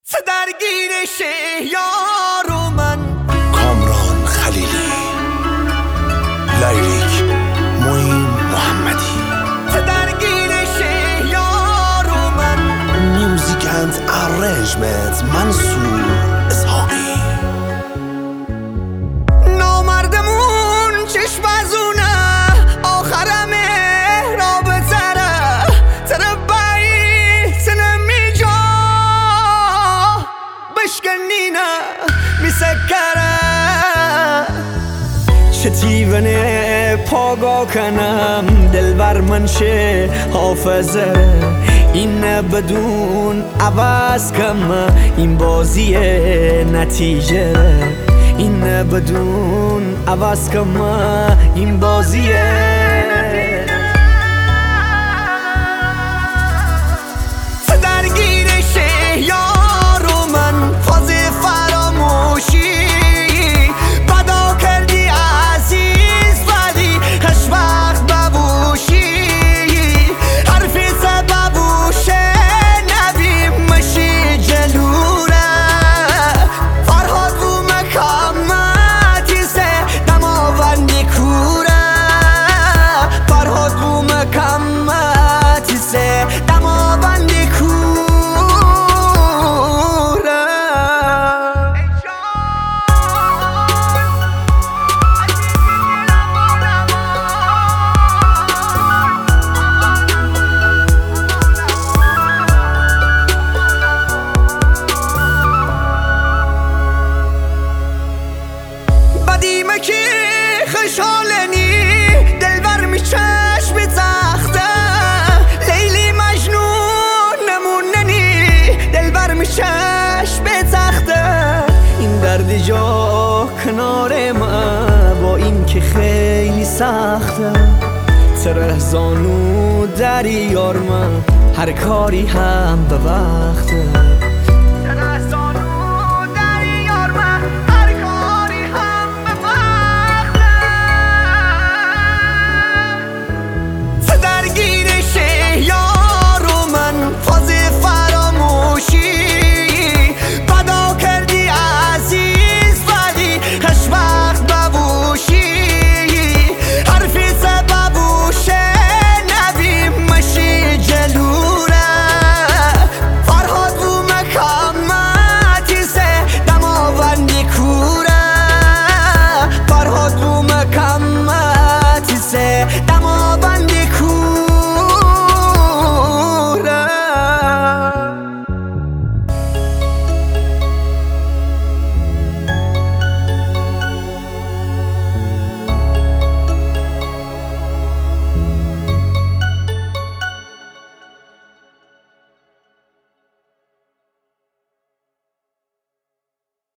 درگیر شهیار و من کامران خلیلی، لیریک معین محمدی، درگیر شهیار و من میوزیک اند ارنجمنت منصور اسحاقی. نامردمون چشم از اونه آخرم رابطه ره تره بایی تنمی جا بشکنینه میسکره چه تیونه پاگا کنم دلبر منشه حافظه این بدون عوض کم این بازی نتیجه این بدون عوض کم این بازی درگیر شهیار و من فاز فراموشی بدا کردی عزیز بدی هش وقت ببوشی حرفی سببوشه نبی مشی جلوره فرهاد رو مکامتی سه دماوندی کوره فرهاد رو مکامتی سه دماوندی کوره بدیمه که خشالنی دلبر می چشم تخته لیلی مجنون نموننی دلبر می چشم تخته این درد جا کنار ما با این که خیلی سخته تره زانو در یار من هر کاری هم به وقته